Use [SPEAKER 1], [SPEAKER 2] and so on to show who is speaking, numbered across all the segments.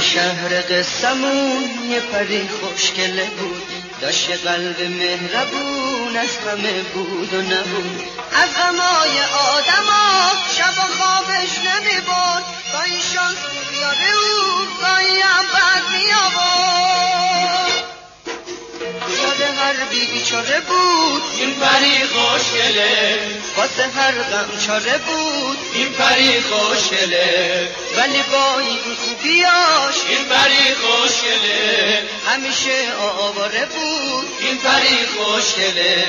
[SPEAKER 1] شهر قصمون یه پری خوشگله بود، داشت قلب مهربون، از همه بود و نبود. از غمای آدما شب و خوابش نمیبرد، گاهی شانس بیاره او، گاهی هم بد میآورد. یاد هر بیچاره بود
[SPEAKER 2] این پری خوشگله،
[SPEAKER 1] واسه هر غم چاره بود
[SPEAKER 2] این پری خوشگله،
[SPEAKER 1] ولی با این خوبیاش
[SPEAKER 2] این پری خوشگله،
[SPEAKER 1] همیشه آواره بود
[SPEAKER 2] این پری خوشگله.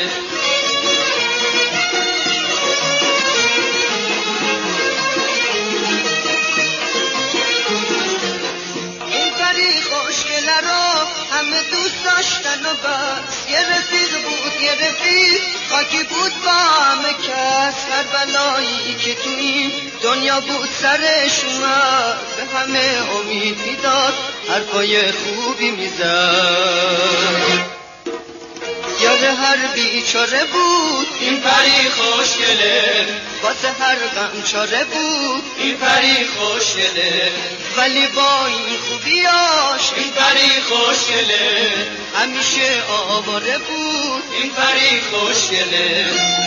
[SPEAKER 1] این پری خوشگله رو همه دوست داشتن و بس، یه رفیق بود یه رفیق خاکی بود با همه کس. هر بلایی که تو این دنیا بود سرش اومد، به همه امید میداد، حرفای خوبی میزد. یاد هر بیچاره بود
[SPEAKER 2] این پری خوشگله،
[SPEAKER 1] واسه هر غم چاره بود
[SPEAKER 2] این پری خوشگله،
[SPEAKER 1] ولی با این خوبیاش
[SPEAKER 2] این پری خوشگله،
[SPEAKER 1] همیشه آواره بود
[SPEAKER 2] این پری خوشگله.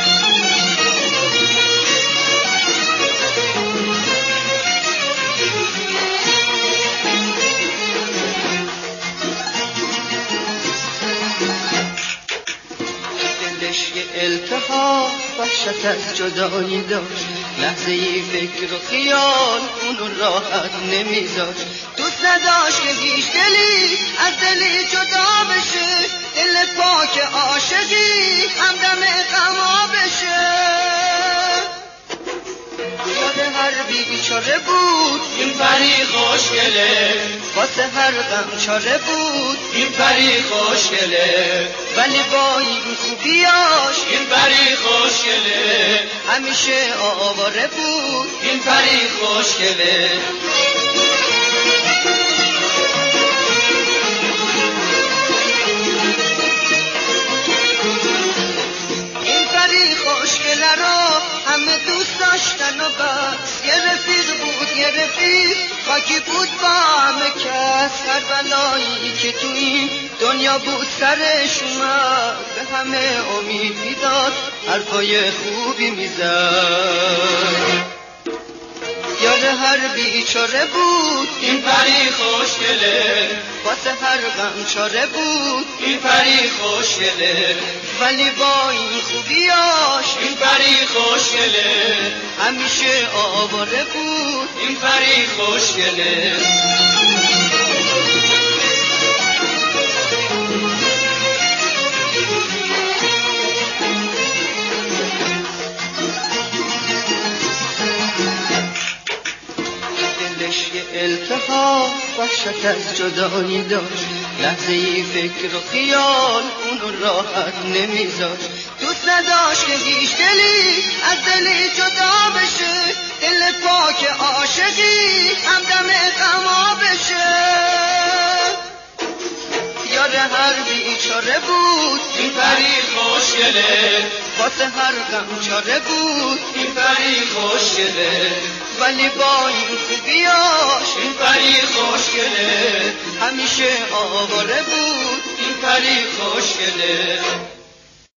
[SPEAKER 1] یه التهاب وحشت از جدایی داشت، لحظه ای فکر و خیال اونو راحت نمیذاشت. دوست نداشت که هیچ دلی از دلی جدا بشه، دل پاک عاشقی همدم غما بشه. یاد هر بیچاره بود
[SPEAKER 2] این پری خوشگله،
[SPEAKER 1] واسه هر غم چاره بود
[SPEAKER 2] این پری خوشگله،
[SPEAKER 1] ولی با این خوبیاش
[SPEAKER 2] این پری خوشگله،
[SPEAKER 1] همیشه آواره بود
[SPEAKER 2] این پری خوشگله.
[SPEAKER 1] این پری خوشگله رو همه دوست داشتن و بس، یه رفیق بود یه رفیق خاکی بود با همه کس. هر بلایی که تو این دنیا بود سرش اومد، به همه امید میداد، حرفای خوبی میزد. یاد هر بیچاره بود
[SPEAKER 2] این پری خوشگله،
[SPEAKER 1] واسه هر غم چاره بود
[SPEAKER 2] این پری خوشگله،
[SPEAKER 1] ولی با این خوبیاش
[SPEAKER 2] این پری خوشگله،
[SPEAKER 1] همیشه آواره بود
[SPEAKER 2] این پری خوشگله.
[SPEAKER 1] یه التهاب وحشت از جدایی داشت، لحظه ای فکر و خیال اونو راحت نمیذاشت. دوست نداشت که هیچ دلی از دلی جدا بشه، دل پاک عاشقی همدم غما بشه. یاد هر بیچاره بود
[SPEAKER 2] این پری خوشگله،
[SPEAKER 1] واسه هر غم چاره بود
[SPEAKER 2] این پری خوشگله،
[SPEAKER 1] ولی با این خوبیاش
[SPEAKER 2] این پری خوشگله،
[SPEAKER 1] همیشه آواره بود
[SPEAKER 2] این پری خوشگله.